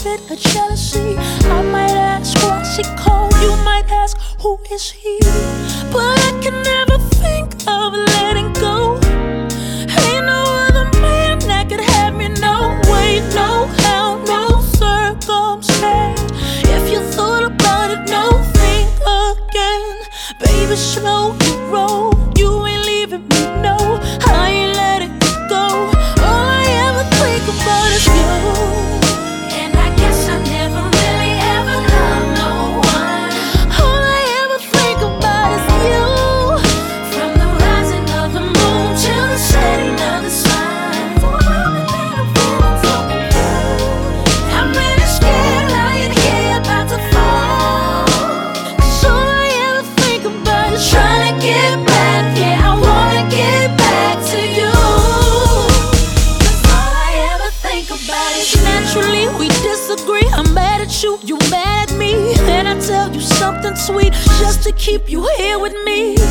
fit of jealousy. I might ask why she called, you might ask who is he. But I can never think of letting go. Ain't no other man that could have me, no way, no how, no circumstance. If you thought about it, no think again. Baby, slow your roll, you ain't leaving me, no, I ain't letting you go. All I ever think about is you. And I guess I never really ever loved no one. All I ever think about is you. From the rising of the moon till the setting of the sun. I'm really scared lying here about to fall. 'Cause all I ever think about is trying to get back. Yeah, I wanna get back to you. 'Cause all I ever think about is naturally we disagree. I'm mad at you, you mad at me. Then I tell you something sweet just to keep you here with me.